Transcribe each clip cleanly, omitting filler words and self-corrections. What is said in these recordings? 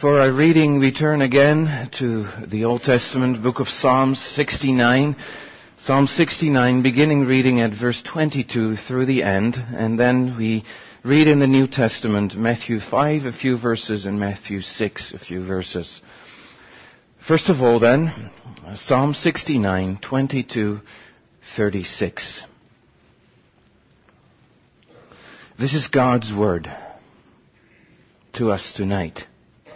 For our reading, we turn again to the Old Testament book of Psalms 69. Psalm 69, beginning reading at verse 22 through the end. And then we read in the New Testament Matthew 5, a few verses, and Matthew 6, a few verses. First of all then, Psalm 69, 22, 36. This is God's word to us tonight.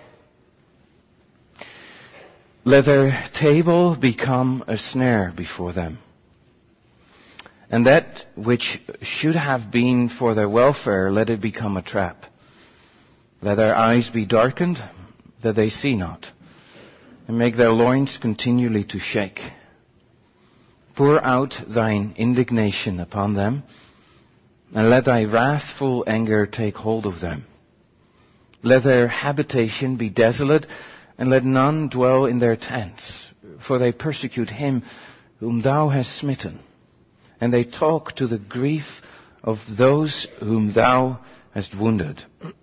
Let their table become a snare before them, and that which should have been for their welfare, let it become a trap. Let their eyes be darkened, that they see not, and make their loins continually to shake. Pour out thine indignation upon them, and let thy wrathful anger take hold of them. Let their habitation be desolate, and let none dwell in their tents, for they persecute him whom thou hast smitten, and they talk to the grief of those whom thou hast wounded.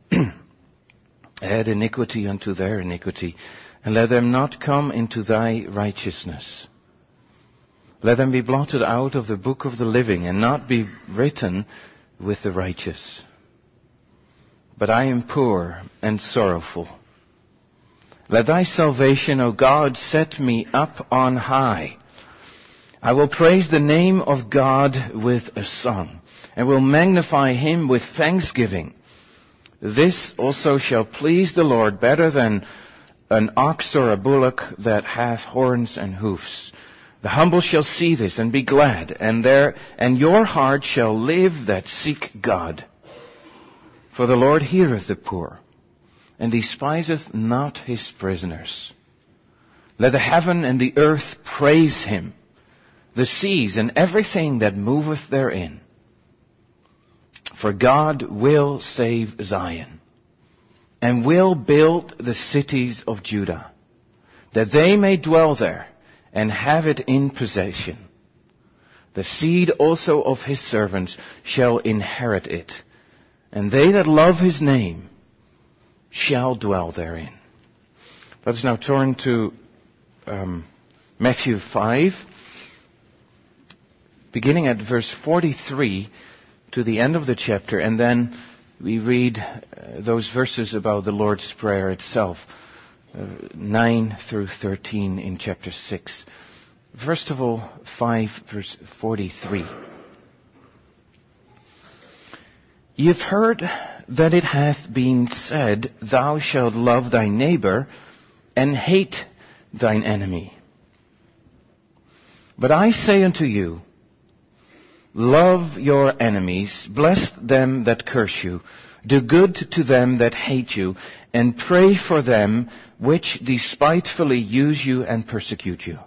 Add iniquity unto their iniquity, and let them not come into thy righteousness. Let them be blotted out of the book of the living, and not be written with the righteous. But I am poor and sorrowful. Let thy salvation, O God, set me up on high. I will praise the name of God with a song, and will magnify him with thanksgiving. This also shall please the Lord better than an ox or a bullock that hath horns and hoofs. The humble shall see this and be glad, and your heart shall live that seek God. For the Lord heareth the poor, and despiseth not his prisoners. Let the heaven and the earth praise him, the seas and everything that moveth therein. For God will save Zion, and will build the cities of Judah, that they may dwell there, and have it in possession. The seed also of his servants shall inherit it, and they that love his name shall dwell therein. Let us now turn to Matthew 5, beginning at verse 43 to the end of the chapter, and then we read those verses about the Lord's Prayer itself, 9 through 13 in chapter 6. First of all, 5 verse 43. Ye have heard that it hath been said, Thou shalt love thy neighbor, and hate thine enemy. But I say unto you, love your enemies, bless them that curse you, do good to them that hate you, and pray for them which despitefully use you and persecute you,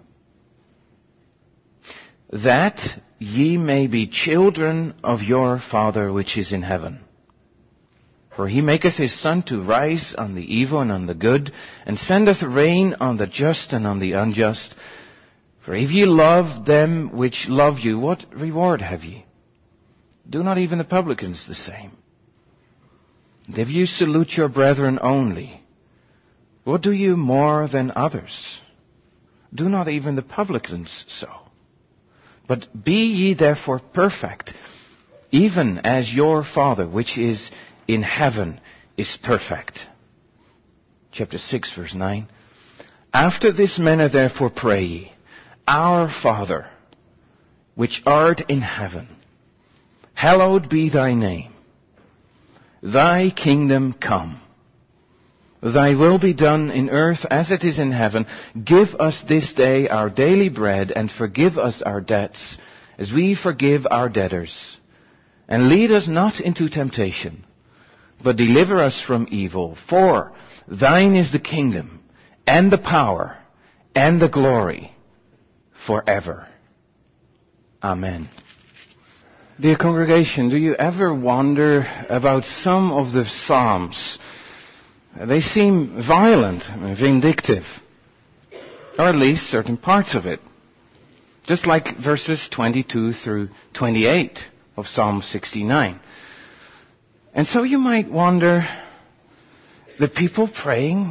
that ye may be children of your Father which is in heaven. For he maketh his sun to rise on the evil and on the good, and sendeth rain on the just and on the unjust. For if ye love them which love you, what reward have ye? Do not even the publicans the same? And if you salute your brethren only, what do you more than others? Do not even the publicans so? But be ye therefore perfect, even as your Father which is in heaven is perfect. Chapter 6, verse 9. After this manner therefore pray ye, Our Father, which art in heaven, hallowed be thy name. Thy kingdom come. Thy will be done in earth as it is in heaven. Give us this day our daily bread, and forgive us our debts, as we forgive our debtors. And lead us not into temptation, but deliver us from evil. For thine is the kingdom, and the power, and the glory, forever. Amen. Dear congregation, do you ever wonder about some of the Psalms? They seem violent, vindictive, or at least certain parts of it. Just like verses 22 through 28 of Psalm 69. And so you might wonder, the people praying,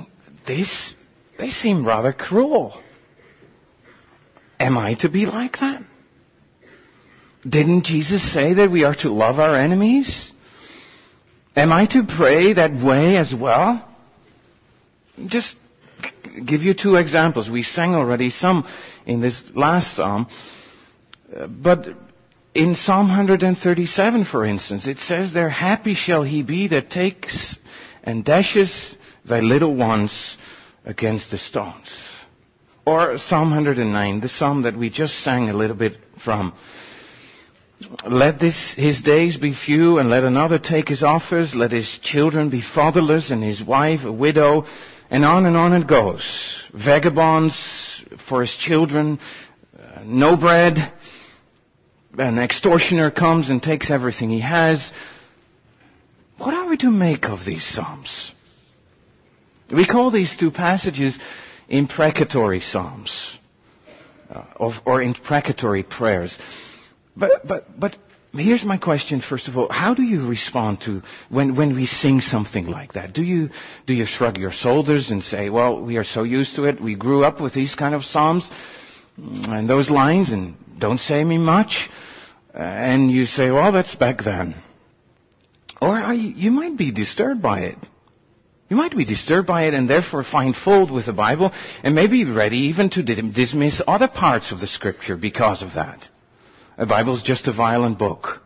they seem rather cruel. Am I to be like that? Didn't Jesus say that we are to love our enemies? Am I to pray that way as well? Just give you two examples. We sang already some in this last psalm. But in Psalm 137, for instance, it says there, happy shall he be that takes and dashes thy little ones against the stones. Or Psalm 109, the psalm that we just sang a little bit from. Let his days be few, and let another take his office. Let his children be fatherless, and his wife a widow. And on it goes. Vagabonds for his children, no bread. An extortioner comes and takes everything he has. What are we to make of these psalms? We call these two passages imprecatory psalms, or imprecatory prayers. But here's my question, first of all. How do you respond to when we sing something like that? Do you shrug your shoulders and say, well, we are so used to it. We grew up with these kind of psalms and those lines, and don't say me much. And you say, well, that's back then. Or you might be disturbed by it. You might be disturbed by it and therefore find fault with the Bible and maybe ready even to dismiss other parts of the Scripture because of that. The Bible's just a violent book.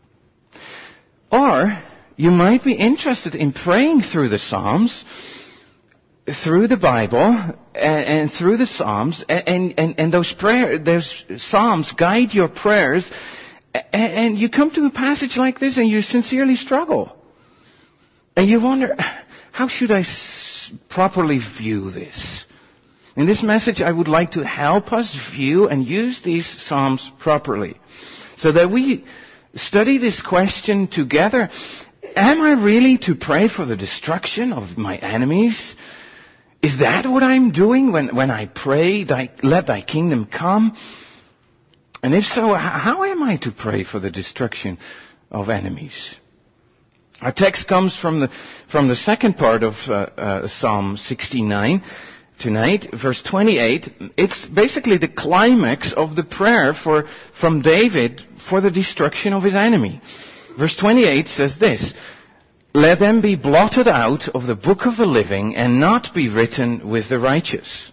Or you might be interested in praying through the Psalms, through the Bible, and through the Psalms, and those Psalms guide your prayers, and you come to a passage like this and you sincerely struggle. And you wonder, how should I properly view this? In this message, I would like to help us view and use these Psalms properly, so that we study this question together. Am I really to pray for the destruction of my enemies? Is that what I'm doing when I pray, let thy kingdom come? And if so, how am I to pray for the destruction of enemies? Our text comes from the second part of Psalm 69 tonight, verse 28. It's basically the climax of the prayer from David for the destruction of his enemy. Verse 28 says this, let them be blotted out of the book of the living and not be written with the righteous.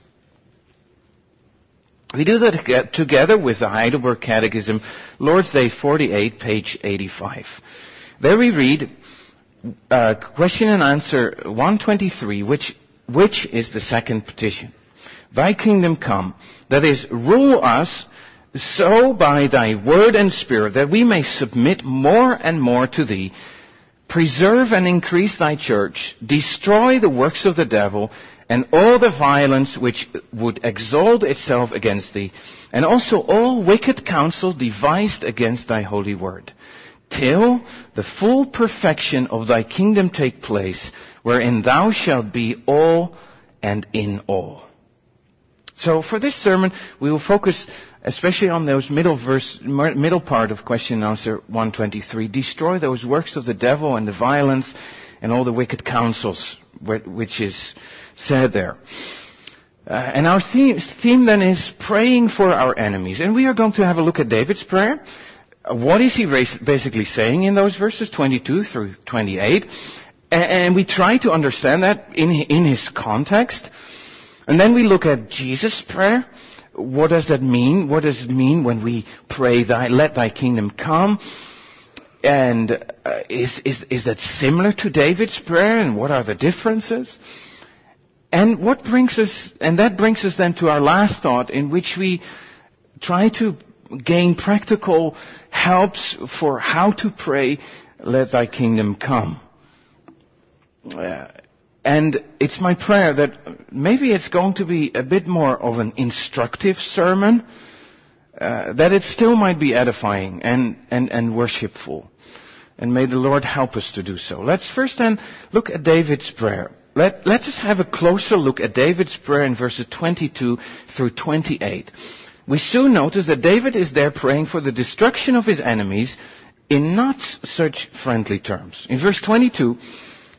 We do that together with the Heidelberg Catechism, Lord's Day 48, page 85. There we read question and answer 123, which is the second petition. Thy kingdom come, that is, rule us so by thy word and spirit that we may submit more and more to thee. Preserve and increase thy church. Destroy the works of the devil and all the violence which would exalt itself against thee, and also all wicked counsel devised against thy holy word, till the full perfection of thy kingdom take place, wherein thou shalt be all and in all. So for this sermon, we will focus especially on those middle part of question and answer 123. Destroy those works of the devil and the violence and all the wicked counsels, which is said there. And our theme then is praying for our enemies. And we are going to have a look at David's prayer. What is he basically saying in those verses 22 through 28? And we try to understand that in his context. And then we look at Jesus' prayer. What does that mean? What does it mean when we pray, let thy kingdom come? And is that similar to David's prayer? And what are the differences? And that brings us then to our last thought, in which we try to gain practical helps for how to pray, let thy kingdom come. And it's my prayer that maybe it's going to be a bit more of an instructive sermon, that it still might be edifying and worshipful. And may the Lord help us to do so. Let's first then look at David's prayer. Let's just have a closer look at David's prayer in verses 22 through 28. We soon notice that David is there praying for the destruction of his enemies in not such friendly terms. In verse 22,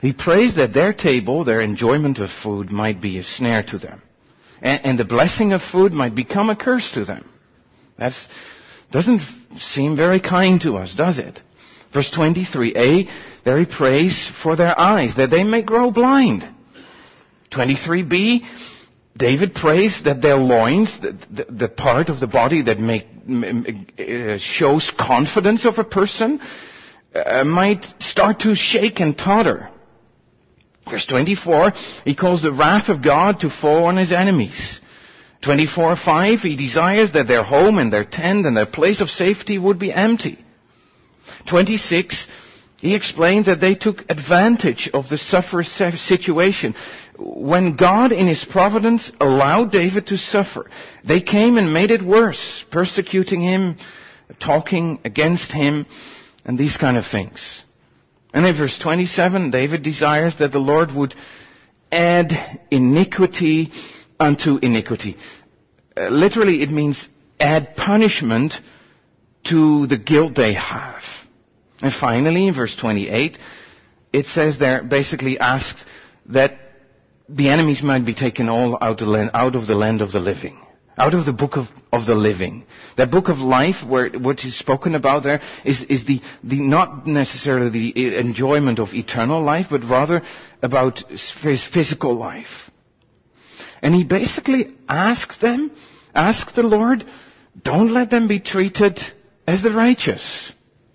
He prays that their table, their enjoyment of food, might be a snare to them. And the blessing of food might become a curse to them. That doesn't seem very kind to us, does it? Verse 23a, there he prays for their eyes, that they may grow blind. 23b, David prays that their loins, the part of the body that shows confidence of a person, might start to shake and totter. Verse 24, he calls the wrath of God to fall on his enemies. 24:5, he desires that their home and their tent and their place of safety would be empty. 26, he explained that they took advantage of the sufferer's situation. When God in his providence allowed David to suffer, they came and made it worse, persecuting him, talking against him, and these kind of things. And in verse 27, David desires that the Lord would add iniquity unto iniquity. Literally, it means add punishment to the guilt they have. And finally, in verse 28, it says there, basically asks that the enemies might be taken all out of the land of the living. Out of the book of the living. That book of life, what is spoken about there, is the not necessarily the enjoyment of eternal life, but rather about physical life. And he basically asks the Lord, don't let them be treated as the righteous.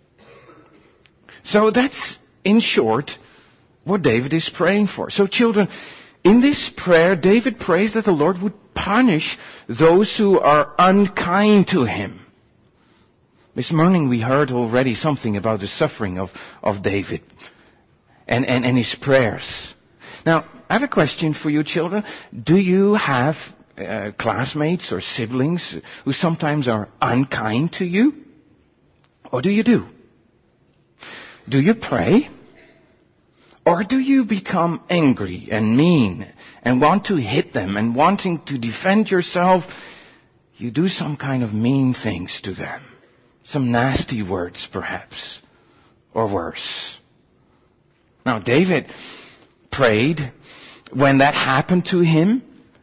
So that's, in short, what David is praying for. So children, in this prayer, David prays that the Lord would punish those who are unkind to him. This morning we heard already something about the suffering of David and his prayers. Now, I have a question for you children. Do you have classmates or siblings who sometimes are unkind to you? Or do you do? Do you pray? Or do you become angry and mean and want to hit them and wanting to defend yourself? You do some kind of mean things to them. Some nasty words perhaps. Or worse. Now David prayed when that happened to him.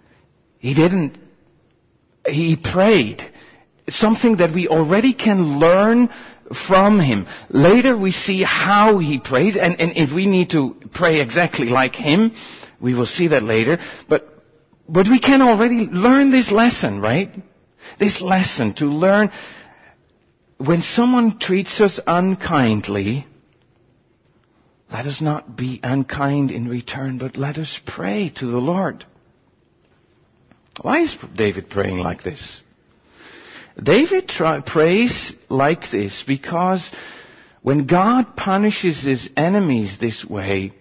He prayed. Something that we already can learn from him. Later we see how he prays, and if we need to pray exactly like him, we will see that later. But we can already learn this lesson, right? This lesson to learn when someone treats us unkindly, let us not be unkind in return, but let us pray to the Lord. Why is David praying like this? David prays like this because when God punishes his enemies this way,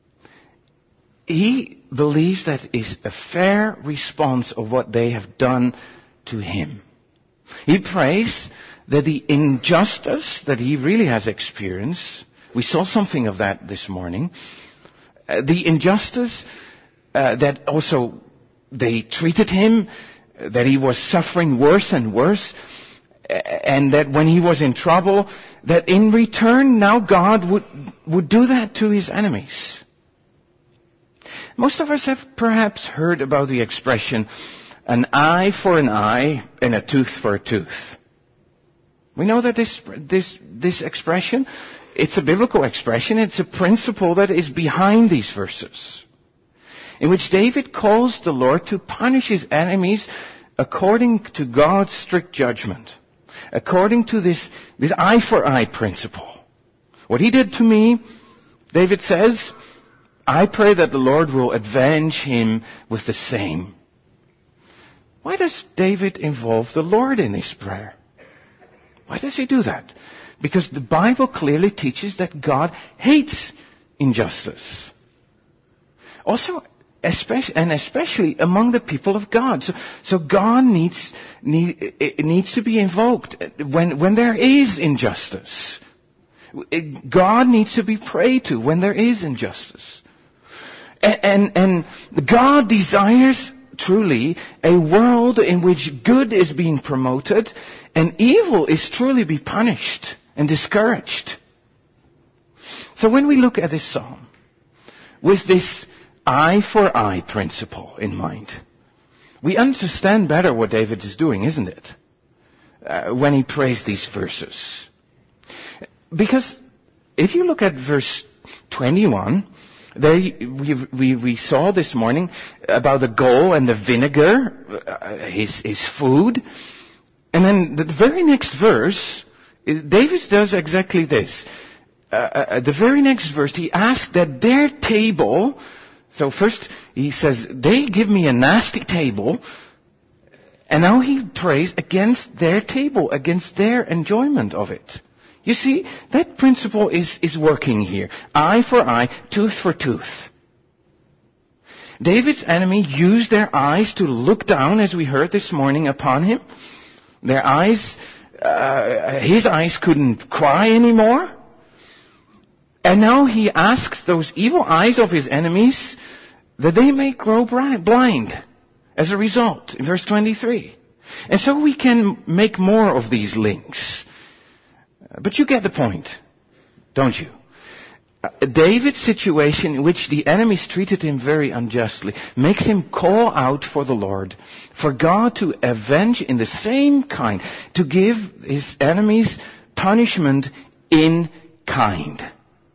he believes that is a fair response of what they have done to him. He prays that the injustice that he really has experienced, we saw something of that this morning, the injustice that also they treated him, that he was suffering worse and worse, and that when he was in trouble, that in return now God would do that to his enemies. Most of us have perhaps heard about the expression, an eye for an eye and a tooth for a tooth. We know that this expression, it's a biblical expression, it's a principle that is behind these verses, in which David calls the Lord to punish his enemies according to God's strict judgment, according to this eye for eye principle. What he did to me, David says, I pray that the Lord will avenge him with the same. Why does David involve the Lord in this prayer? Why does he do that? Because the Bible clearly teaches that God hates injustice. Also, especially among the people of God. So God needs to be invoked when there is injustice. God needs to be prayed to when there is injustice. And God desires truly a world in which good is being promoted and evil is truly be punished and discouraged. So when we look at this psalm, with this eye for eye principle in mind, we understand better what David is doing, isn't it? When he prays these verses. Because if you look at verse 21, there we saw this morning about the gall and the vinegar, his food. And then the very next verse, David does exactly this. The very next verse, he asks that their table, so first he says, they give me a nasty table, and now he prays against their table, against their enjoyment of it. You see, that principle is working here. Eye for eye, tooth for tooth. David's enemy used their eyes to look down, as we heard this morning, upon him. Their eyes, his eyes couldn't cry anymore. And now he asks those evil eyes of his enemies that they may grow blind as a result, in verse 23. And so we can make more of these links. But you get the point, don't you? David's situation in which the enemies treated him very unjustly makes him call out for the Lord, for God to avenge in the same kind, to give his enemies punishment in kind.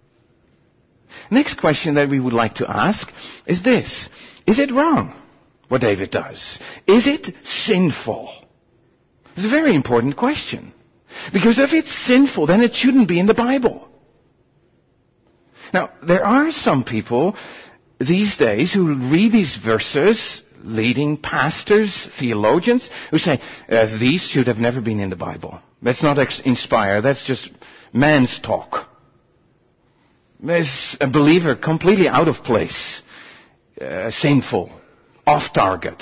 Next question that we would like to ask is this. Is it wrong, what David does? Is it sinful? It's a very important question. Because if it's sinful, then it shouldn't be in the Bible. Now, there are some people these days who read these verses, leading pastors, theologians, who say, these should have never been in the Bible. That's not inspired, that's just man's talk. As a believer, completely out of place, sinful, off target.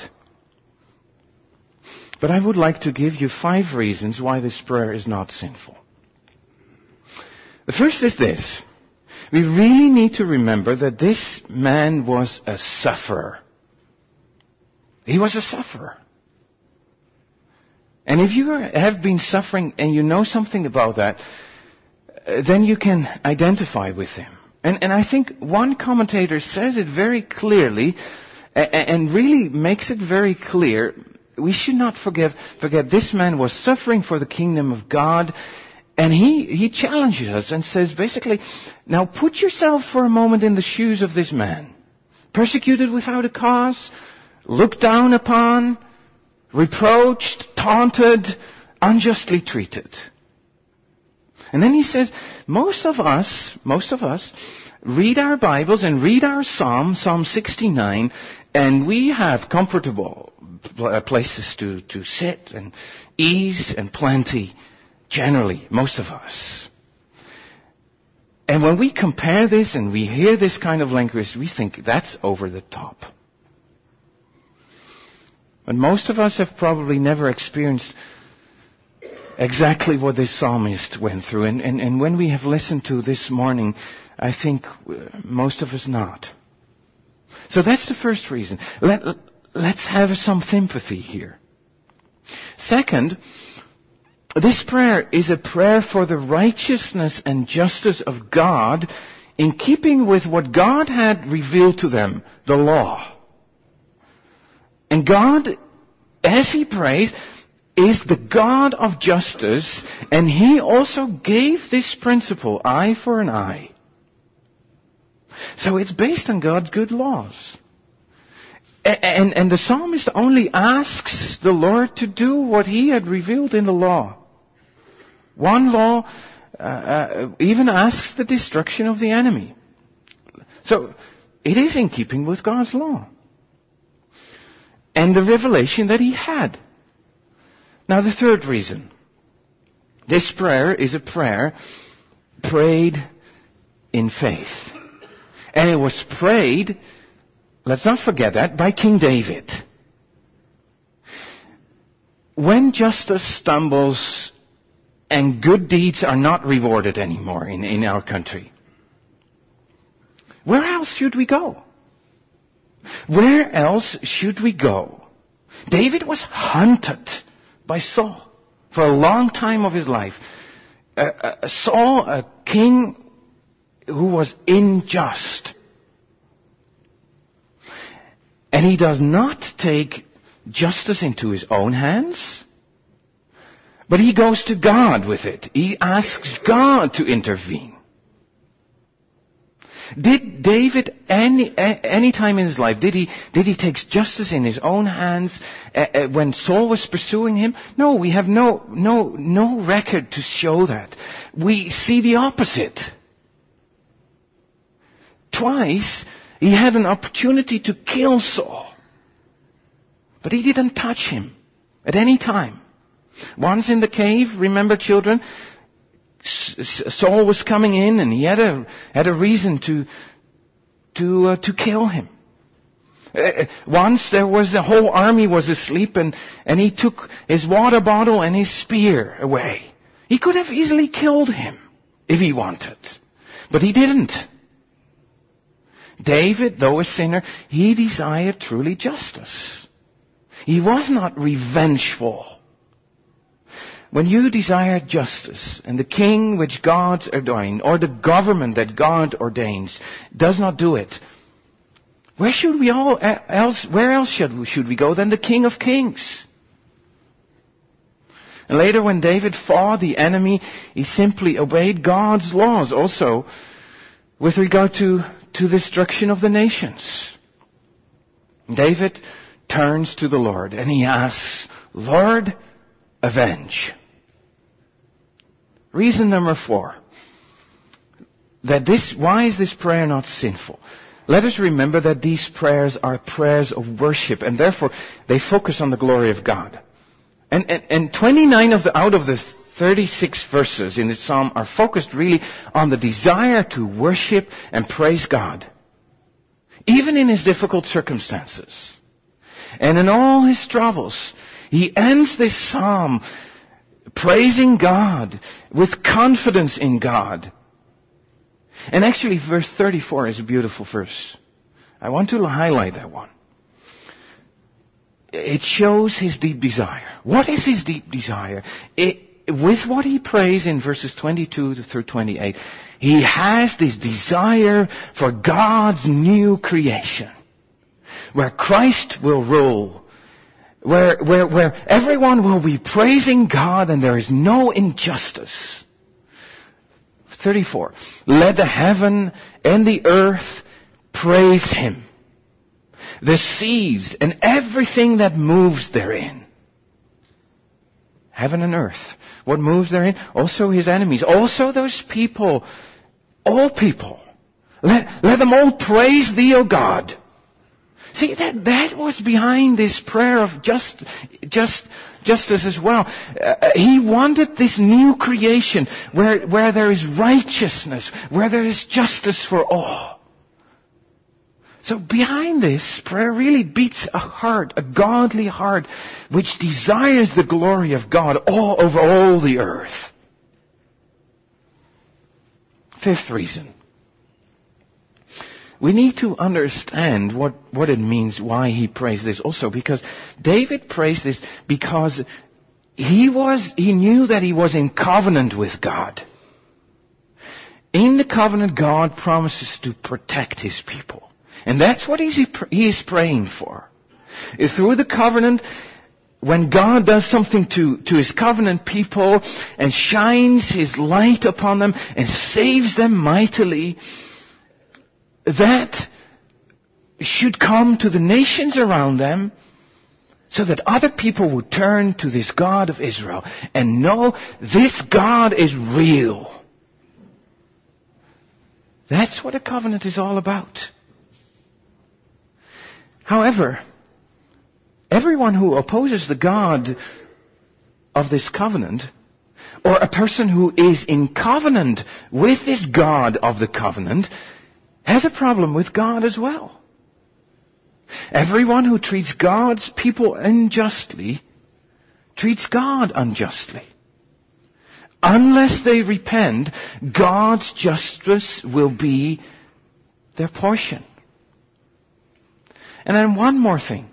But I would like to give you 5 reasons why this prayer is not sinful. The first is this. We really need to remember that this man was a sufferer. He was a sufferer. And if you have been suffering and you know something about that, then you can identify with him. And I think one commentator says it very clearly and really makes it very clear. We should not forget this man was suffering for the kingdom of God. And he challenges us and says basically, now put yourself for a moment in the shoes of this man. Persecuted without a cause, looked down upon, reproached, taunted, unjustly treated. And then he says, most of us read our Bibles and read our Psalm 69, and we have comfortable places to sit and ease and plenty. Generally, most of us. And when we compare this and we hear this kind of language, we think that's over the top. But most of us have probably never experienced exactly what this psalmist went through. And when we have listened to this morning, I think most of us not. So that's the first reason. Let's have some sympathy here. Second, this prayer is a prayer for the righteousness and justice of God in keeping with what God had revealed to them, the law. And God, as he prays, is the God of justice, and he also gave this principle, eye for an eye. So it's based on God's good laws. And the psalmist only asks the Lord to do what he had revealed in the law. One law even asks the destruction of the enemy. So it is in keeping with God's law. And the revelation that he had. Now the third reason. This prayer is a prayer prayed in faith. And it was prayed, let's not forget that, by King David. When justice stumbles and good deeds are not rewarded anymore in our country, where else should we go? Where else should we go? David was hunted by Saul for a long time of his life. Saul, a king who was unjust. And he does not take justice into his own hands, but he goes to God with it. He asks God to intervene. Did David any time in his life, did he take justice in his own hands when Saul was pursuing him? No, we have no record to show that. We see the opposite. Twice he had an opportunity to kill Saul, but he didn't touch him at any time. Once in the cave, remember, children, Saul was coming in and he had a reason to kill him. Once there was the whole army was asleep and he took his water bottle and his spear away. He could have easily killed him if he wanted, but he didn't. David, though a sinner, he desired truly justice. He was not revengeful. When you desire justice, and the king which God ordained, or the government that God ordains, does not do it, where else should we go than the King of Kings? And later when David fought the enemy, he simply obeyed God's laws also with regard to destruction of the nations. David turns to the Lord and he asks, Lord, avenge. Reason number 4. Why is this prayer not sinful? Let us remember that these prayers are prayers of worship, and therefore they focus on the glory of God. And 29 out of the 36 verses in the psalm are focused really on the desire to worship and praise God, even in his difficult circumstances. And in all his troubles, he ends this psalm praising God with confidence in God. And actually verse 34 is a beautiful verse. I want to highlight that one. It shows his deep desire. What is his deep desire? With what he prays in verses 22 through 28, he has this desire for God's new creation, where Christ will rule, where everyone will be praising God and there is no injustice. 34. Let the heaven and the earth praise him, the seas and everything that moves therein. Heaven and earth. What moves therein? Also his enemies. Also those people. All people. Let them all praise thee, O God. See, that was behind this prayer of justice as well. He wanted this new creation where there is righteousness, where there is justice for all. So behind this prayer really beats a heart, a godly heart, which desires the glory of God all over all the earth. 5th reason. We need to understand what it means, why he prays this also, because David prays this because he knew that he was in covenant with God. In the covenant, God promises to protect his people. And that's what he is praying for. Through the covenant, when God does something to his covenant people and shines his light upon them and saves them mightily, that should come to the nations around them so that other people would turn to this God of Israel and know this God is real. That's what a covenant is all about. However, everyone who opposes the God of this covenant, or a person who is in covenant with this God of the covenant, has a problem with God as well. Everyone who treats God's people unjustly treats God unjustly. Unless they repent, God's justice will be their portion. And then one more thing.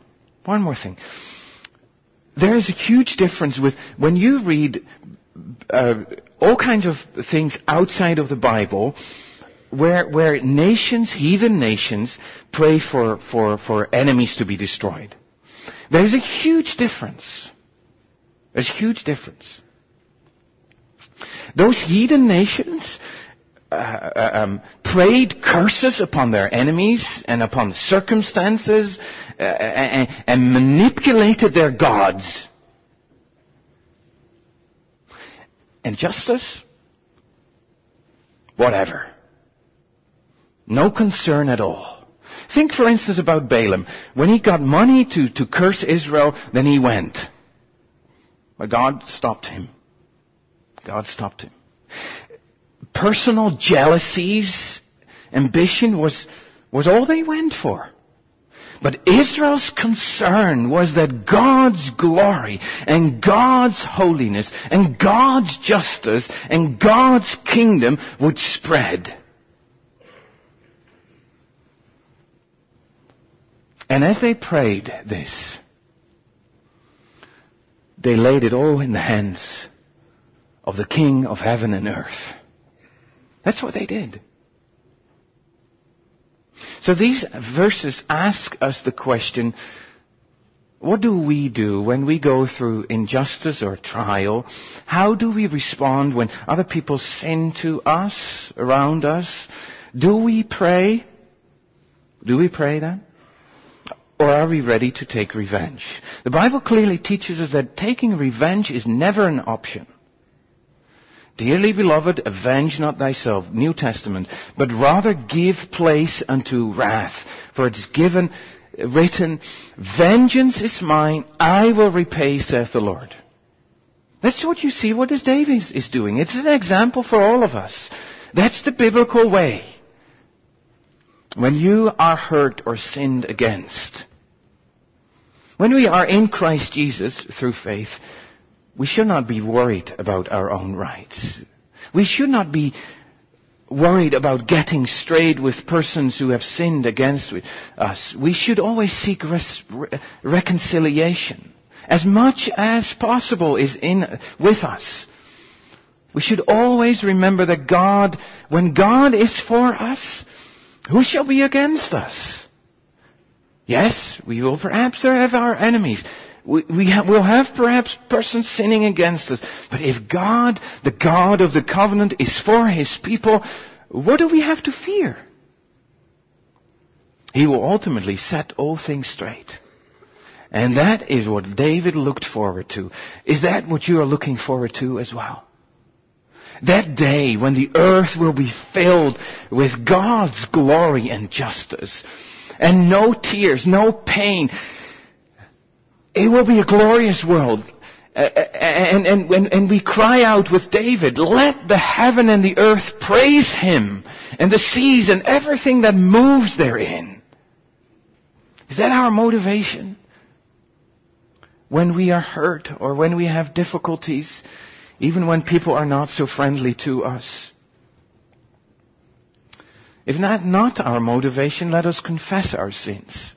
There is a huge difference with when you read all kinds of things outside of the Bible. where nations, heathen nations, pray for enemies to be destroyed. There's a huge difference. There's a huge difference. Those heathen nations prayed curses upon their enemies and upon the circumstances and manipulated their gods. And justice? Whatever. No concern at all. Think, for instance, about Balaam. When he got money to curse Israel, then he went. But God stopped him. God stopped him. Personal jealousies, ambition was all they went for. But Israel's concern was that God's glory and God's holiness and God's justice and God's kingdom would spread. And as they prayed this, they laid it all in the hands of the King of heaven and earth. That's what they did. So these verses ask us the question, what do we do when we go through injustice or trial? How do we respond when other people sin to us, around us? Do we pray? Do we pray then? Or are we ready to take revenge? The Bible clearly teaches us that taking revenge is never an option. Dearly beloved, avenge not thyself, New Testament, but rather give place unto wrath. For it is written, vengeance is mine, I will repay, saith the Lord. That's what you see what this David is doing. It's an example for all of us. That's the biblical way. When you are hurt or sinned against, when we are in Christ Jesus through faith, we should not be worried about our own rights. We should not be worried about getting straight with persons who have sinned against us. We should always seek reconciliation. As much as possible is with us. We should always remember that God, when God is for us, who shall be against us? Yes, we will perhaps have our enemies. We'll have perhaps persons sinning against us. But if God, the God of the covenant, is for His people, what do we have to fear? He will ultimately set all things straight. And that is what David looked forward to. Is that what you are looking forward to as well? That day when the earth will be filled with God's glory and justice. And no tears, no pain. It will be a glorious world. And we cry out with David, let the heaven and the earth praise Him, and the seas and everything that moves therein. Is that our motivation? When we are hurt or when we have difficulties, even when people are not so friendly to us. If not our motivation, let us confess our sins.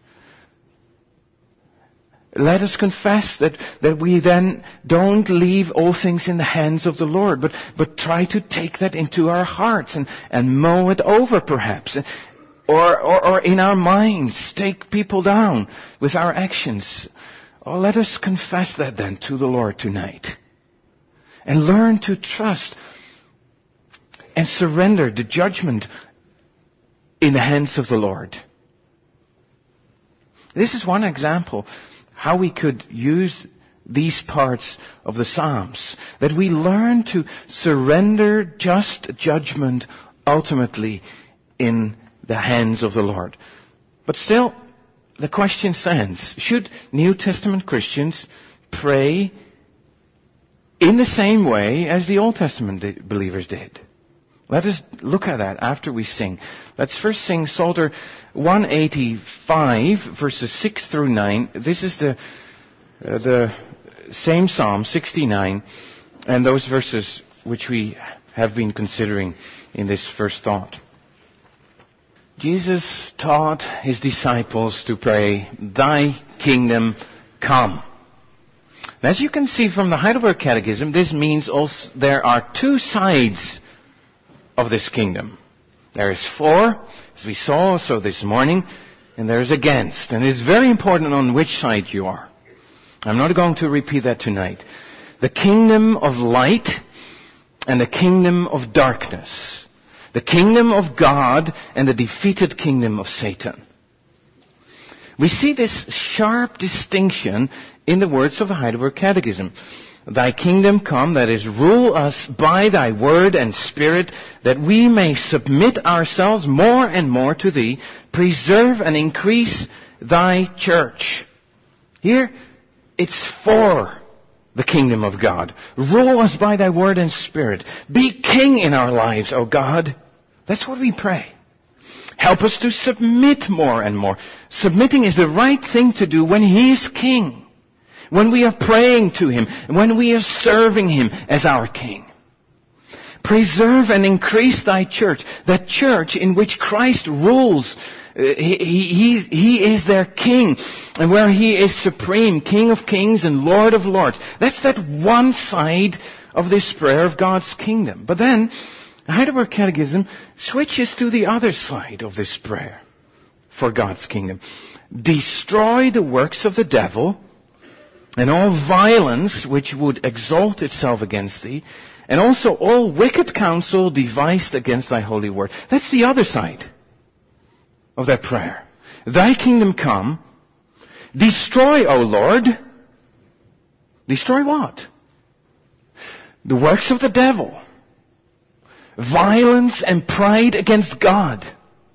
Let us confess that we then don't leave all things in the hands of the Lord, but try to take that into our hearts and mow it over perhaps. Or in our minds, take people down with our actions. Or let us confess that then to the Lord tonight. And learn to trust and surrender the judgment in the hands of the Lord. This is one example how we could use these parts of the Psalms. That we learn to surrender just judgment ultimately in the hands of the Lord. But still, the question stands, should New Testament Christians pray in the same way as the Old Testament believers did? Let us look at that after we sing. Let's first sing Psalter 185, verses 6 through 9. This is the same Psalm, 69, and those verses which we have been considering in this first thought. Jesus taught His disciples to pray, Thy kingdom come. As you can see from the Heidelberg Catechism, this means also there are two sides of this kingdom. There is for, as we saw also this morning, and there is against. And it's very important on which side you are. I'm not going to repeat that tonight. The kingdom of light and the kingdom of darkness. The kingdom of God and the defeated kingdom of Satan. We see this sharp distinction in the words of the Heidelberg Catechism. Thy kingdom come, that is, rule us by thy word and spirit, that we may submit ourselves more and more to thee, preserve and increase thy church. Here, it's for the kingdom of God. Rule us by thy word and spirit. Be king in our lives, O God. That's what we pray. Help us to submit more and more. Submitting is the right thing to do when He is king. When we are praying to Him, when we are serving Him as our King. Preserve and increase thy church, that church in which Christ rules. He is their King, and where He is supreme, King of kings and Lord of lords. That's that one side of this prayer of God's kingdom. But then, the Heidelberg Catechism switches to the other side of this prayer for God's kingdom. Destroy the works of the devil, and all violence which would exalt itself against thee, and also all wicked counsel devised against thy holy word. That's the other side of that prayer. Thy kingdom come. Destroy, O Lord. Destroy what? The works of the devil. Violence and pride against God.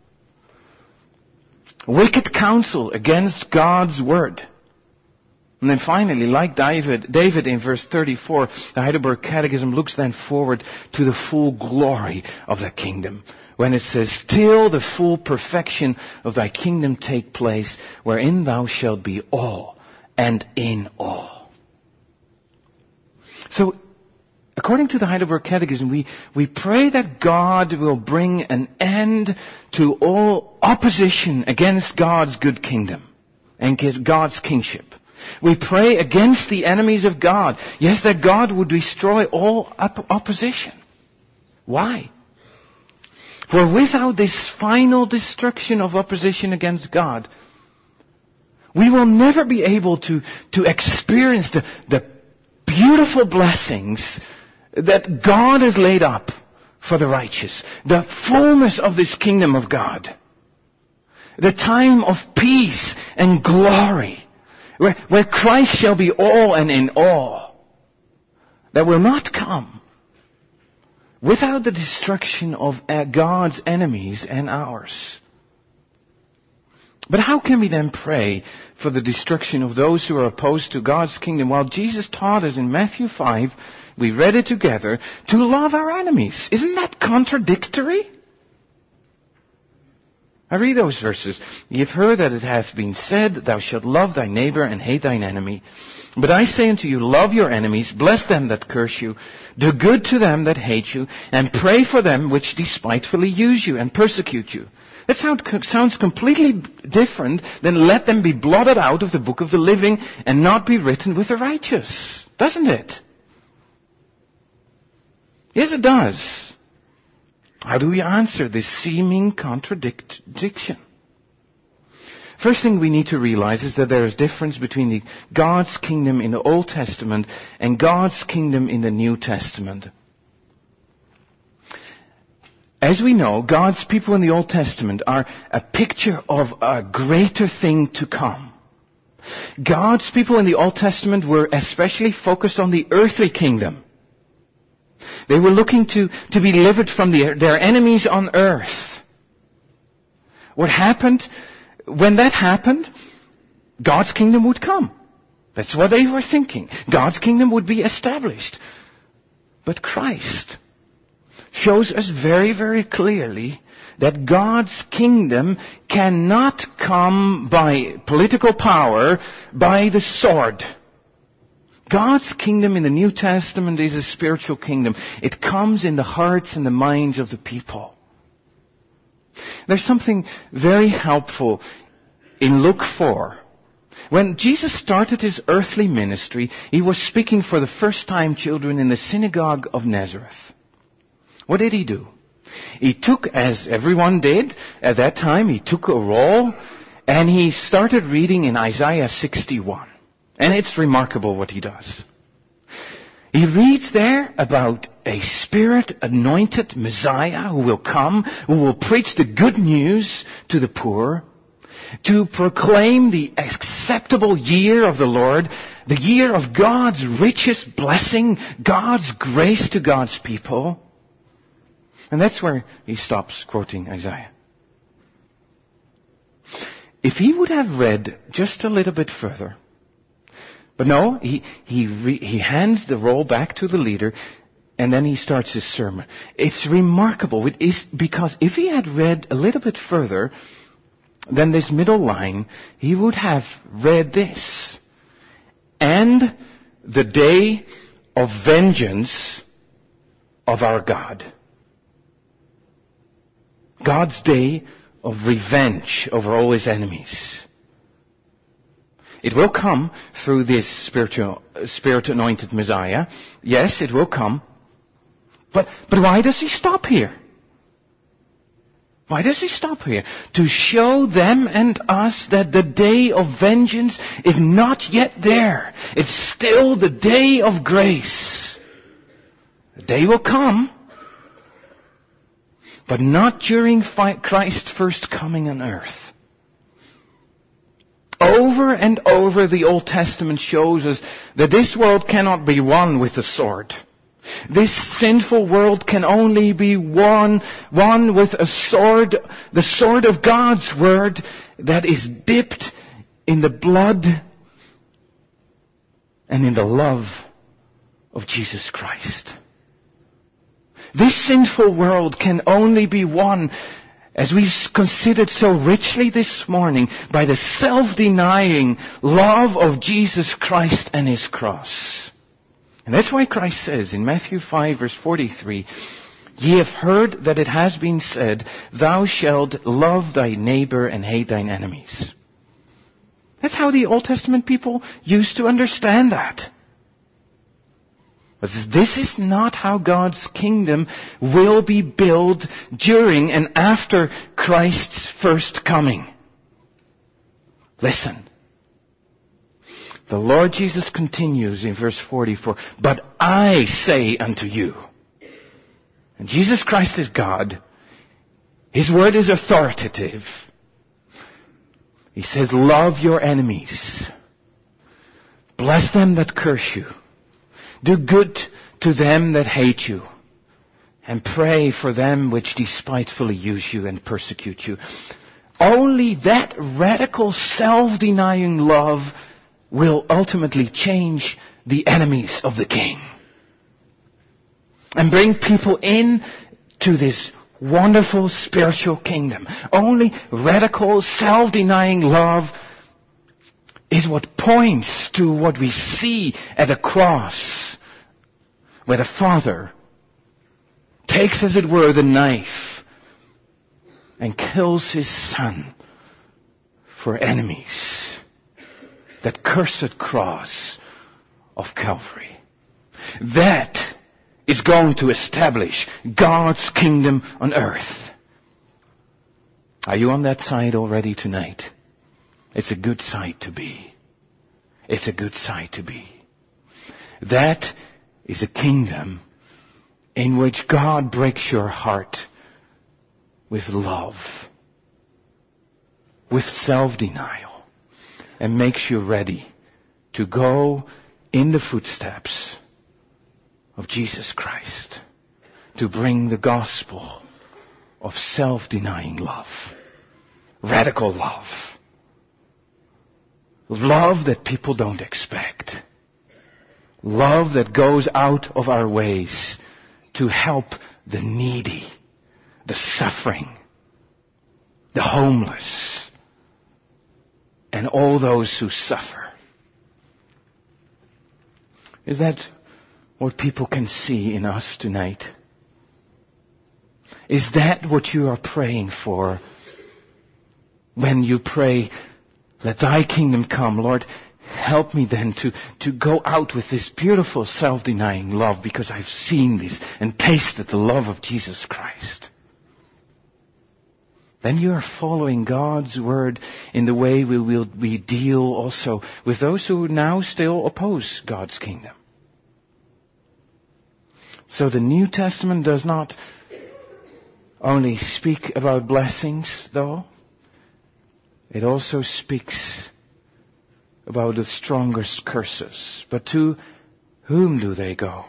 Wicked counsel against God's word. And then finally, like David in verse 34, the Heidelberg Catechism looks then forward to the full glory of the kingdom. When it says, till the full perfection of thy kingdom take place, wherein thou shalt be all and in all. So, according to the Heidelberg Catechism, we pray that God will bring an end to all opposition against God's good kingdom and God's kingship. We pray against the enemies of God. Yes, that God would destroy all opposition. Why? For without this final destruction of opposition against God, we will never be able to experience the beautiful blessings that God has laid up for the righteous. The fullness of this kingdom of God. The time of peace and glory. Where Christ shall be all and in all. That will not come without the destruction of God's enemies and ours. But how can we then pray for the destruction of those who are opposed to God's kingdom? Well, Jesus taught us in Matthew 5, we read it together, to love our enemies. Isn't that contradictory? I read those verses. Ye have heard that it hath been said, thou shalt love thy neighbor and hate thine enemy. But I say unto you, love your enemies, bless them that curse you, do good to them that hate you, and pray for them which despitefully use you and persecute you. That sounds completely different than let them be blotted out of the book of the living and not be written with the righteous. Doesn't it? Yes, it does. How do we answer this seeming contradiction? First thing we need to realize is that there is difference between God's kingdom in the Old Testament and God's kingdom in the New Testament. As we know, God's people in the Old Testament are a picture of a greater thing to come. God's people in the Old Testament were especially focused on the earthly kingdom. They were looking to be delivered from their enemies on earth. What happened? When that happened, God's kingdom would come. That's what they were thinking. God's kingdom would be established. But Christ shows us very, very clearly that God's kingdom cannot come by political power, by the sword. God's kingdom in the New Testament is a spiritual kingdom. It comes in the hearts and the minds of the people. There's something very helpful in Luke 4. When Jesus started His earthly ministry, He was speaking for the first time children in the synagogue of Nazareth. What did He do? He took, as everyone did at that time, he took a roll and he started reading in Isaiah 61. And it's remarkable what he does. He reads there about a Spirit-anointed Messiah who will come, who will preach the good news to the poor, to proclaim the acceptable year of the Lord, the year of God's richest blessing, God's grace to God's people. And that's where he stops quoting Isaiah. If he would have read just a little bit further, but no, he hands the roll back to the leader, and then he starts his sermon. It's remarkable. It is because if he had read a little bit further than this middle line, he would have read this. And the day of vengeance of our God. God's day of revenge over all his enemies. It will come through this Spirit-anointed Messiah. Yes, it will come. But why does he stop here? Why does he stop here? To show them and us that the day of vengeance is not yet there. It's still the day of grace. The day will come, but not during Christ's first coming on earth. Over and over the Old Testament shows us that this world cannot be won with the sword. This sinful world can only be won with a sword, the sword of God's Word that is dipped in the blood and in the love of Jesus Christ. This sinful world can only be won, as we considered so richly this morning, by the self-denying love of Jesus Christ and His cross. And that's why Christ says in Matthew 5 verse 43, "Ye have heard that it has been said, Thou shalt love thy neighbor and hate thine enemies." That's how the Old Testament people used to understand that. But this is not how God's kingdom will be built during and after Christ's first coming. Listen. The Lord Jesus continues in verse 44, "But I say unto you," and Jesus Christ is God. His word is authoritative. He says, "Love your enemies. Bless them that curse you. Do good to them that hate you. And pray for them which despitefully use you and persecute you." Only that radical self-denying love will ultimately change the enemies of the King. And bring people in to this wonderful spiritual kingdom. Only radical self-denying love is what points to what we see at the cross, where the Father takes, as it were, the knife and kills His Son for enemies. That cursed cross of Calvary. That is going to establish God's kingdom on earth. Are you on that side already tonight? It's a good side to be. It's a good side to be. That is a kingdom in which God breaks your heart with love, with self-denial, and makes you ready to go in the footsteps of Jesus Christ, to bring the gospel of self-denying love, radical love, love that people don't expect, love that goes out of our ways to help the needy, the suffering, the homeless, and all those who suffer. Is that what people can see in us tonight? Is that what you are praying for when you pray, "Let thy kingdom come"? Lord, help me then to go out with this beautiful self-denying love, because I've seen this and tasted the love of Jesus Christ. then you are following God's word in the way we deal also with those who now still oppose God's kingdom. So the New Testament does not only speak about blessings, though. It also speaks about the strongest curses. But to whom do they go?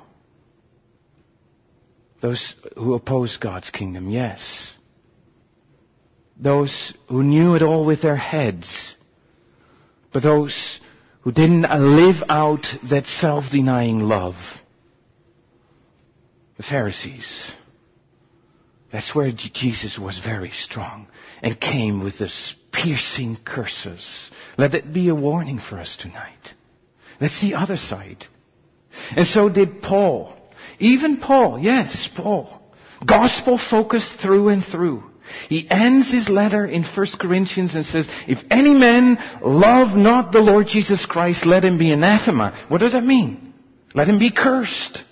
Those who oppose God's kingdom, yes. Those who knew it all with their heads. But those who didn't live out that self-denying love. The Pharisees. That's where Jesus was very strong and came with this piercing curses. Let it be a warning for us tonight. That's the other side. And so did Paul. Even Paul, yes, Paul. Gospel focused through and through. He ends his letter in 1 Corinthians and says, if any man love not the Lord Jesus Christ, let him be anathema. What does that mean? Let him be cursed.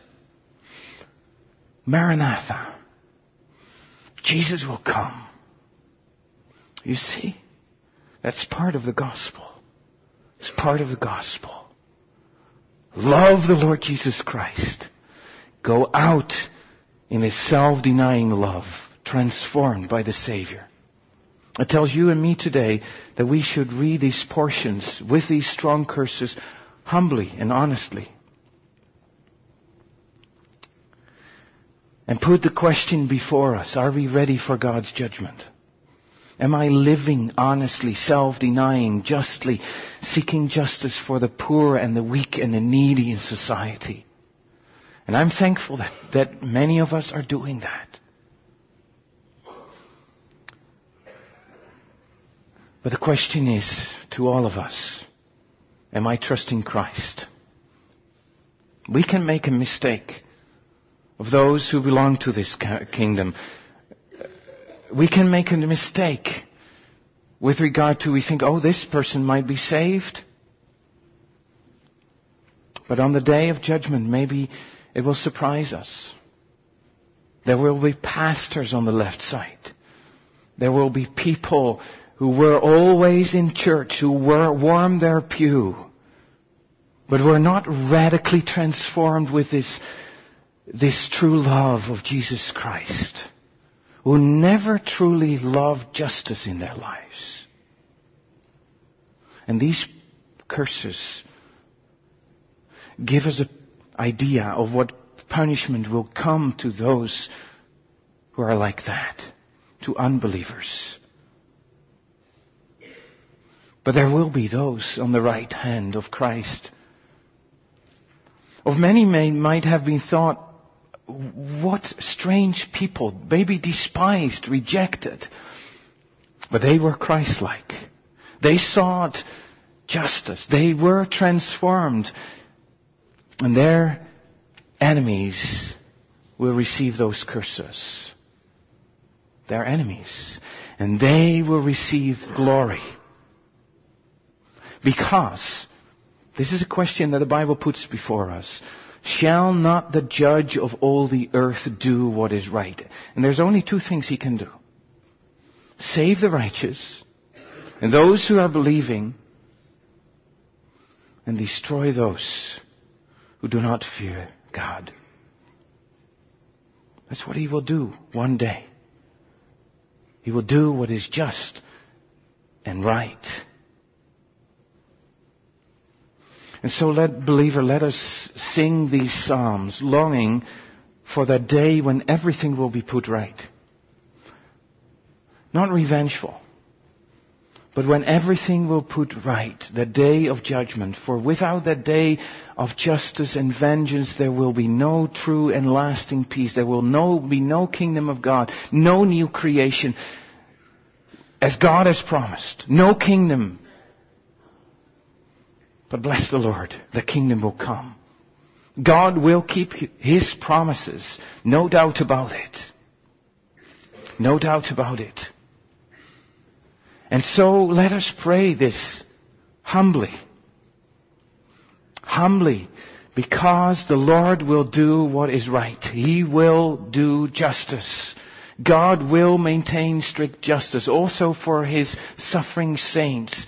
Maranatha. Jesus will come. You see? That's part of the gospel. It's part of the gospel. Love the Lord Jesus Christ. Go out in His self-denying love, transformed by the Savior. It tells you and me today that we should read these portions with these strong curses humbly and honestly. And put the question before us, are we ready for God's judgment? Am I living honestly, self-denying, justly, seeking justice for the poor and the weak and the needy in society? And I'm thankful that many of us are doing that. But the question is, to all of us, am I trusting Christ? We can make a mistake of those who belong to this kingdom. We can make a mistake with regard to, we think, oh, this person might be saved. But on the day of judgment, maybe it will surprise us. There will be pastors on the left side. There will be people who were always in church, who were warmed their pew, but were not radically transformed with this true love of Jesus Christ, who never truly loved justice in their lives. And these curses give us an idea of what punishment will come to those who are like that, to unbelievers. But there will be those on the right hand of Christ. Of many might have been thought, what strange people, maybe despised, rejected. But they were Christ-like. They sought justice. They were transformed. And their enemies will receive those curses. Their enemies. And they will receive glory. Because, this is a question that the Bible puts before us. Shall not the judge of all the earth do what is right? And there's only two things He can do. Save the righteous and those who are believing, and destroy those who do not fear God. That's what He will do one day. He will do what is just and right. And so let us sing these psalms, longing for that day when everything will be put right. Not revengeful, but when everything will put right, the day of judgment. For without that day of justice and vengeance, there will be no true and lasting peace. There will be no kingdom of God, no new creation, as God has promised. No kingdom. But bless the Lord, the kingdom will come. God will keep His promises. No doubt about it. No doubt about it. And so let us pray this humbly. Humbly, because the Lord will do what is right. He will do justice. God will maintain strict justice also for His suffering saints,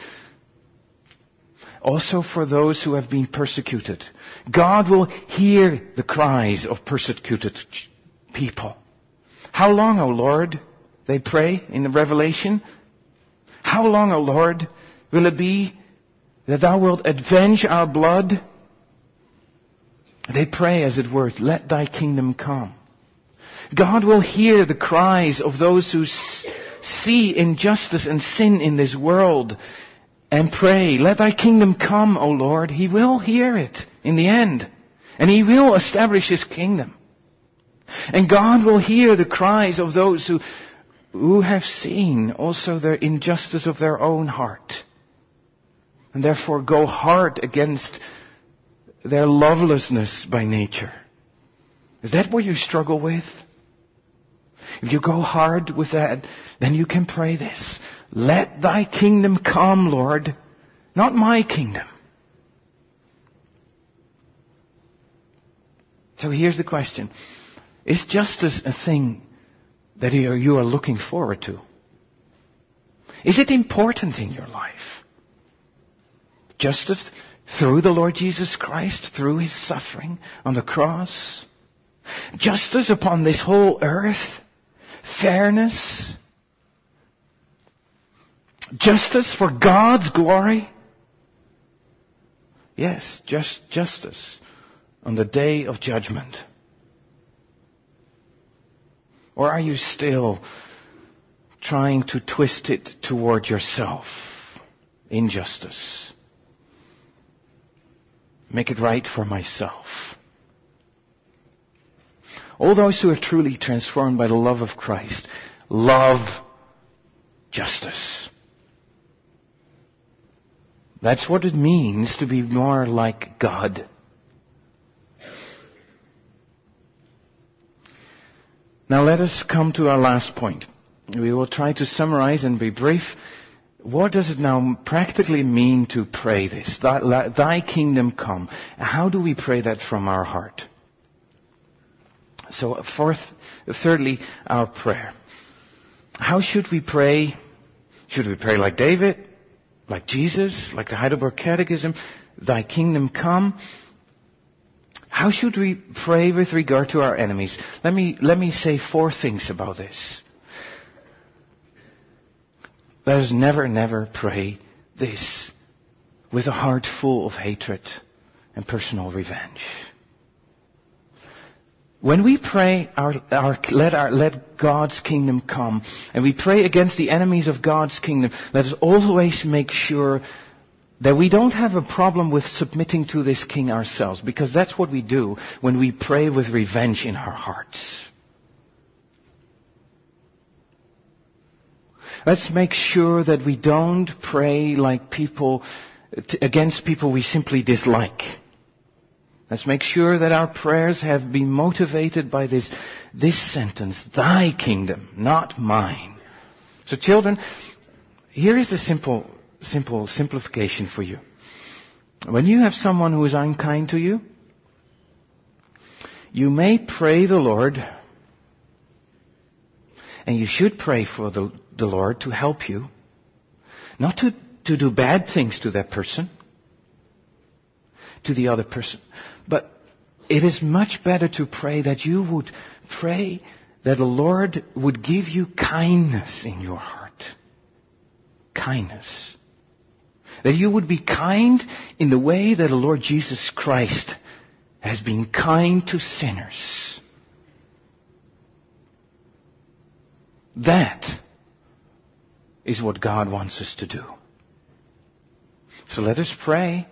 also for those who have been persecuted. God will hear the cries of persecuted people. How long, O Lord, they pray in the Revelation? How long, O Lord, will it be that Thou wilt avenge our blood? They pray, as it were, let Thy kingdom come. God will hear the cries of those who see injustice and sin in this world and pray, let Thy kingdom come, O Lord. He will hear it in the end. And He will establish His kingdom. And God will hear the cries of those who have seen also the injustice of their own heart. And therefore go hard against their lovelessness by nature. Is that what you struggle with? If you go hard with that, then you can pray this. Let Thy kingdom come, Lord, not my kingdom. So here's the question. Is justice a thing that you are looking forward to? Is it important in your life? Justice through the Lord Jesus Christ, through His suffering on the cross. Justice upon this whole earth. Fairness. Justice for God's glory. Yes, just justice on the day of judgment. Or are you still trying to twist it toward yourself? Injustice. Make it right for myself. All those who are truly transformed by the love of Christ love justice. That's what it means to be more like God. Now let us come to our last point. We will try to summarize and be brief. What does it now practically mean to pray this? Thy kingdom come. How do we pray that from our heart? So thirdly, our prayer. How should we pray? Should we pray like David? Like Jesus? Like the Heidelberg Catechism? Thy kingdom come? How should we pray with regard to our enemies? Let me say 4 things about this. Let us never pray this with a heart full of hatred and personal revenge. When we pray, let God's kingdom come, and we pray against the enemies of God's kingdom, let us always make sure that we don't have a problem with submitting to this king ourselves, because that's what we do when we pray with revenge in our hearts. Let's make sure that we don't pray like people, against people we simply dislike. Let's make sure that our prayers have been motivated by this sentence, Thy kingdom, not mine. So children, here is the simplification for you. When you have someone who is unkind to you, you may pray the Lord, and you should pray for the Lord to help you, not to do bad things to that person, to the other person. But it is much better to pray that you would pray that the Lord would give you kindness in your heart. Kindness. That you would be kind in the way that the Lord Jesus Christ has been kind to sinners. That is what God wants us to do. So let us pray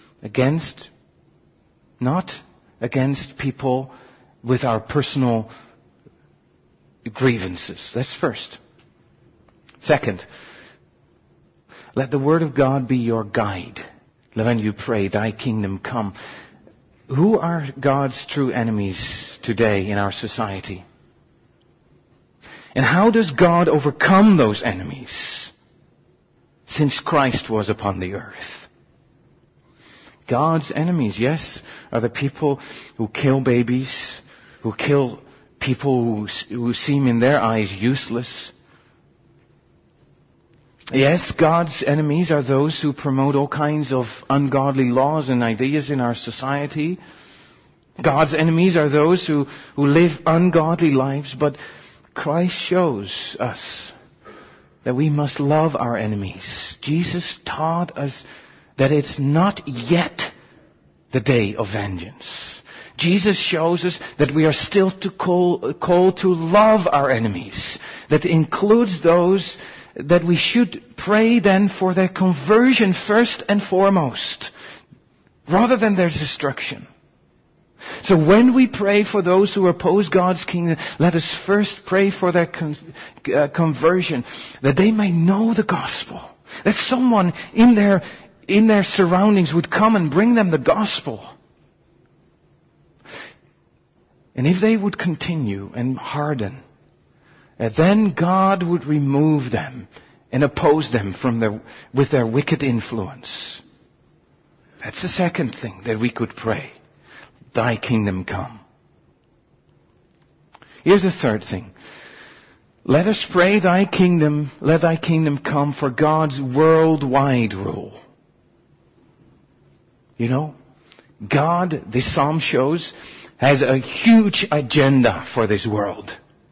not against people with our personal grievances. That's first. Second, let the Word of God be your guide. When you pray, Thy kingdom come. Who are God's true enemies today in our society? And how does God overcome those enemies since Christ was upon the earth? God's enemies, yes, are the people who kill babies, who kill people who seem in their eyes useless. Yes, God's enemies are those who promote all kinds of ungodly laws and ideas in our society. God's enemies are those who live ungodly lives, but Christ shows us that we must love our enemies. Jesus taught us that it's not yet the day of vengeance. Jesus shows us that we are still called to love our enemies. That includes those that we should pray then for their conversion first and foremost, rather than their destruction. So when we pray for those who oppose God's kingdom, let us first pray for their conversion, that they may know the gospel. That someone in their surroundings would come and bring them the gospel. And if they would continue and harden, then God would remove them and oppose them with their wicked influence. That's the second thing that we could pray. Thy kingdom come. Here's the third thing. Let us pray let thy kingdom come for God's worldwide rule. You know, God, this psalm shows, has a huge agenda for this world.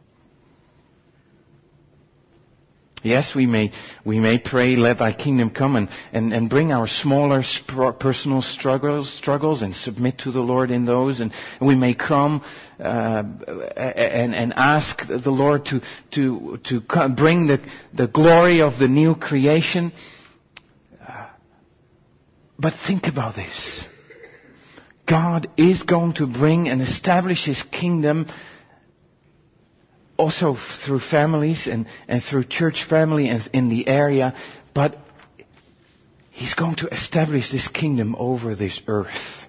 Yes, we may pray, let thy kingdom come and bring our smaller personal struggles and submit to the Lord in those. And we may come and ask the Lord to bring the glory of the new creation. But think about this. God is going to bring and establish His kingdom also through families and through church family and in the area, but He's going to establish this kingdom over this earth.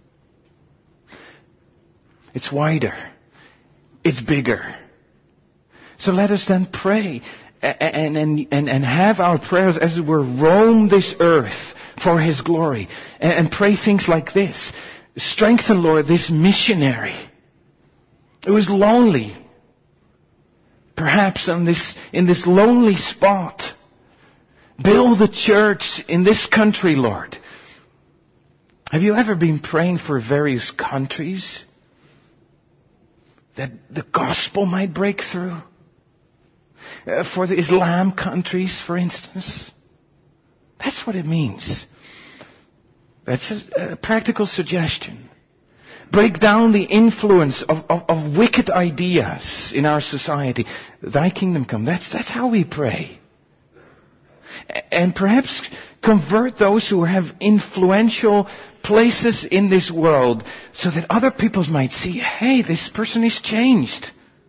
It's wider. It's bigger. So let us then pray and have our prayers, as it were, roam this earth for His glory. And pray things like this. Strengthen, Lord, this missionary who is lonely. Perhaps in this lonely spot. Build the church in this country, Lord. Have you ever been praying for various countries? That the gospel might break through? For the Islam countries, for instance? That's what it means. That's a practical suggestion. Break down the influence of wicked ideas in our society. Thy kingdom come. That's how we pray. And perhaps convert those who have influential places in this world so that other people might see, hey, this person is changed.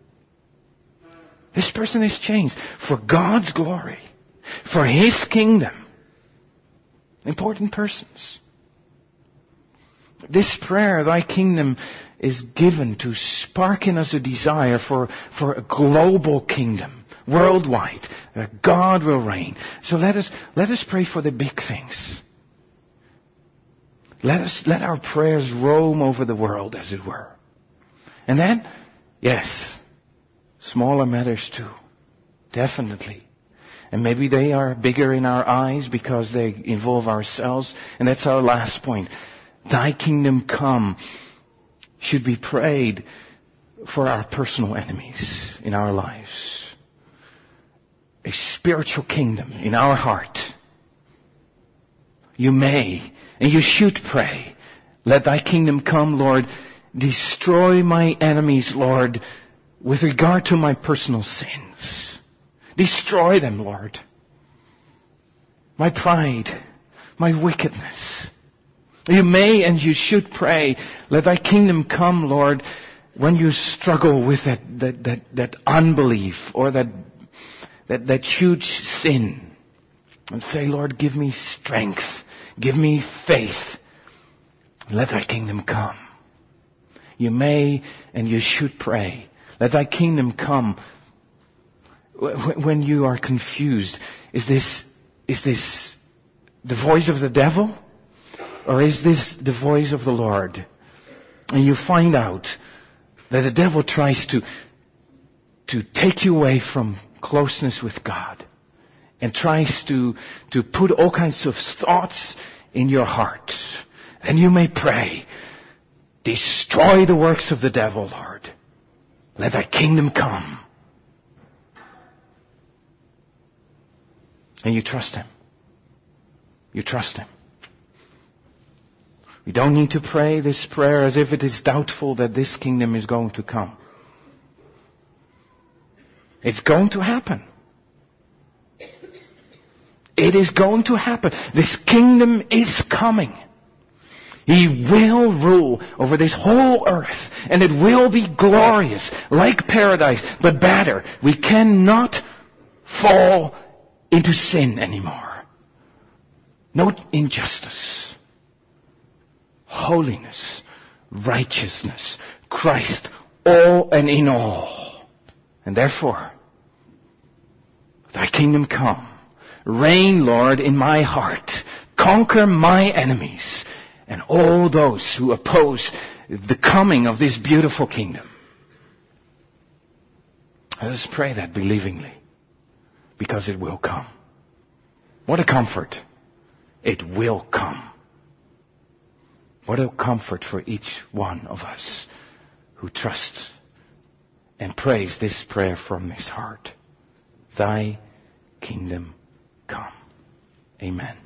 This person is changed for God's glory, for His kingdom. Important persons. This prayer, thy kingdom, is given to spark in us a desire for a global kingdom, worldwide, that God will reign. So let us pray for the big things. Let our prayers roam over the world, as it were. And then, yes, smaller matters too. Definitely. And maybe they are bigger in our eyes because they involve ourselves. And that's our last point. Thy kingdom come should be prayed for our personal enemies in our lives. A spiritual kingdom in our heart. You may and you should pray. Let thy kingdom come, Lord. Destroy my enemies, Lord, with regard to my personal sins. Destroy them, Lord. My pride, my wickedness. You may and you should pray, let thy kingdom come, Lord, when you struggle with that unbelief or that huge sin. And say, Lord, give me strength. Give me faith. Let thy kingdom come. You may and you should pray. Let thy kingdom come. When you are confused, is this the voice of the devil? Or is this the voice of the Lord? And you find out that the devil tries to take you away from closeness with God and tries to put all kinds of thoughts in your heart, then you may pray, destroy the works of the devil, Lord. Let thy kingdom come. And you trust him. You trust him. We don't need to pray this prayer as if it is doubtful that this kingdom is going to come. It's going to happen. It is going to happen. This kingdom is coming. He will rule over this whole earth, and it will be glorious, like paradise, but better. We cannot fall into sin anymore. No injustice. Holiness, righteousness, Christ, all and in all. And therefore, thy kingdom come. Reign, Lord, in my heart. Conquer my enemies and all those who oppose the coming of this beautiful kingdom. Let us pray that believingly, because it will come. What a comfort. It will come. What a comfort for each one of us who trusts and prays this prayer from his heart. Thy kingdom come. Amen.